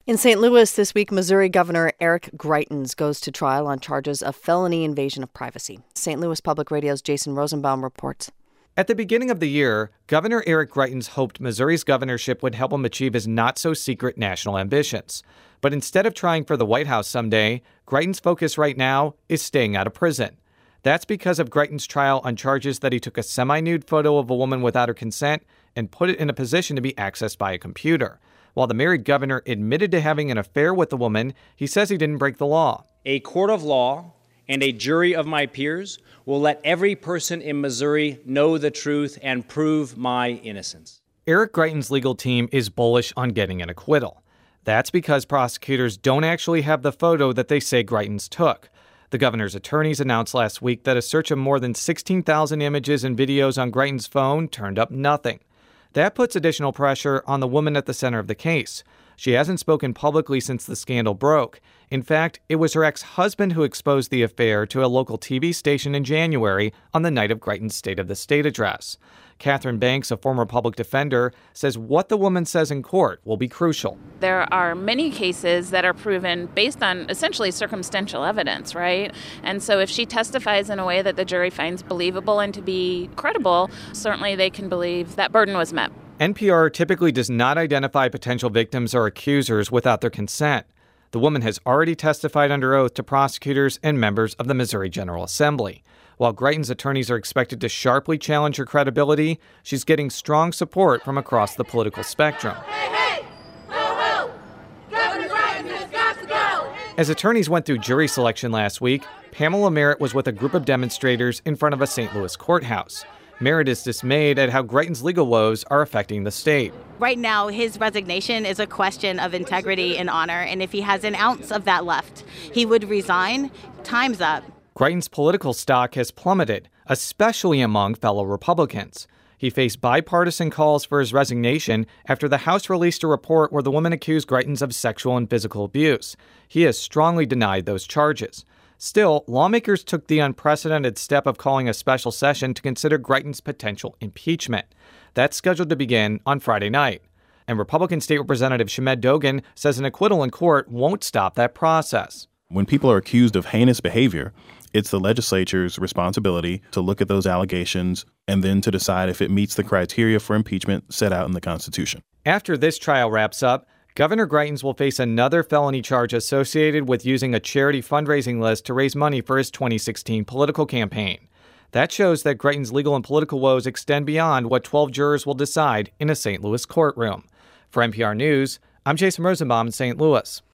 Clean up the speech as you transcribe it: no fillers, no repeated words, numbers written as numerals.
In St. Louis this week, Missouri Governor Eric Greitens goes to trial on charges of felony invasion of privacy. St. Louis Public Radio's Jason Rosenbaum reports. At the beginning of the year, Governor Eric Greitens hoped Missouri's governorship would help him achieve his not-so-secret national ambitions. But instead of trying for the White House someday, Greitens' focus right now is staying out of prison. That's because of Greitens' trial on charges that he took a semi-nude photo of a woman without her consent and put it in a position to be accessed by a computer. While the married governor admitted to having an affair with the woman, he says he didn't break the law. A court of law and a jury of my peers will let every person in Missouri know the truth and prove my innocence. Eric Greitens' legal team is bullish on getting an acquittal. That's because prosecutors don't actually have the photo that they say Greitens took. The governor's attorneys announced last week that a search of more than 16,000 images and videos on Greitens' phone turned up nothing. That puts additional pressure on the woman at the center of the case. She hasn't spoken publicly since the scandal broke. In fact, it was her ex-husband who exposed the affair to a local TV station in January on the night of Greitens' State of the State address. Catherine Banks, a former public defender, says what the woman says in court will be crucial. There are many cases that are proven based on essentially circumstantial evidence, right? And so if she testifies in a way that the jury finds believable and to be credible, certainly they can believe that burden was met. NPR typically does not identify potential victims or accusers without their consent. The woman has already testified under oath to prosecutors and members of the Missouri General Assembly. While Greitens' attorneys are expected to sharply challenge her credibility, she's getting strong support from across the political spectrum. Hey, ho, ho. Governor Greitens has got to go. As attorneys went through jury selection last week, Pamela Merritt was with a group of demonstrators in front of a St. Louis courthouse. Merritt is dismayed at how Greitens' legal woes are affecting the state. Right now, his resignation is a question of integrity and honor, and if he has an ounce of that left, he would resign. Time's up. Greitens' political stock has plummeted, especially among fellow Republicans. He faced bipartisan calls for his resignation after the House released a report where the woman accused Greitens of sexual and physical abuse. He has strongly denied those charges. Still, lawmakers took the unprecedented step of calling a special session to consider Greitens' potential impeachment. That's scheduled to begin on Friday night. And Republican State Representative Shamed Dogan says an acquittal in court won't stop that process. When people are accused of heinous behavior, it's the legislature's responsibility to look at those allegations and then to decide if it meets the criteria for impeachment set out in the Constitution. After this trial wraps up, Governor Greitens will face another felony charge associated with using a charity fundraising list to raise money for his 2016 political campaign. That shows that Greitens' legal and political woes extend beyond what 12 jurors will decide in a St. Louis courtroom. For NPR News, I'm Jason Rosenbaum in St. Louis.